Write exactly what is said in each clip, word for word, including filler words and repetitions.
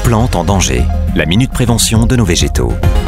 Plantes en danger, la minute prévention de nos végétaux.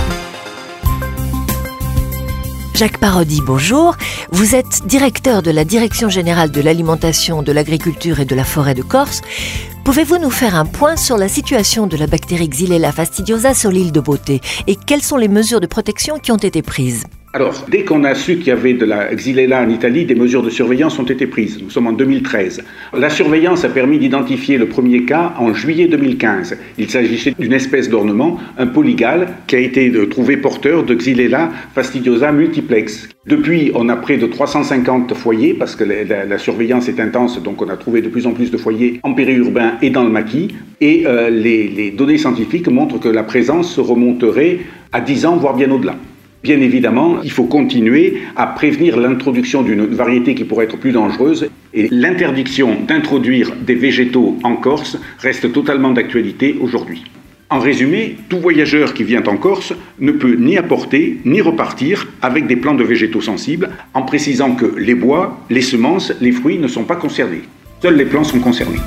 Jacques Parodi, bonjour. Vous êtes directeur de la Direction générale de l'alimentation, de l'agriculture et de la forêt de Corse. Pouvez-vous nous faire un point sur la situation de la bactérie Xylella fastidiosa sur l'île de Beauté et quelles sont les mesures de protection qui ont été prises ? Alors, dès qu'on a su qu'il y avait de la Xylella en Italie, des mesures de surveillance ont été prises. Nous sommes en deux mille treize. La surveillance a permis d'identifier le premier cas en juillet deux mille quinze. Il s'agissait d'une espèce d'ornement, un polygale, qui a été trouvé porteur de Xylella fastidiosa multiplex. Depuis, on a près de trois cent cinquante foyers, parce que la, la, la surveillance est intense, donc on a trouvé de plus en plus de foyers en périurbain et dans le maquis. Et euh, les, les données scientifiques montrent que la présence remonterait à dix ans, voire bien au-delà. Bien évidemment, il faut continuer à prévenir l'introduction d'une variété qui pourrait être plus dangereuse et l'interdiction d'introduire des végétaux en Corse reste totalement d'actualité aujourd'hui. En résumé, tout voyageur qui vient en Corse ne peut ni apporter ni repartir avec des plants de végétaux sensibles, en précisant que les bois, les semences, les fruits ne sont pas concernés. Seuls les plants sont concernés.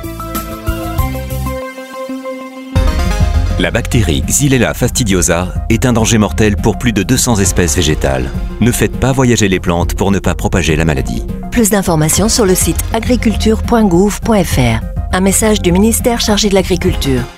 La bactérie Xylella fastidiosa est un danger mortel pour plus de deux cents espèces végétales. Ne faites pas voyager les plantes pour ne pas propager la maladie. Plus d'informations sur le site agriculture point gouv point f r. Un message du ministère chargé de l'agriculture.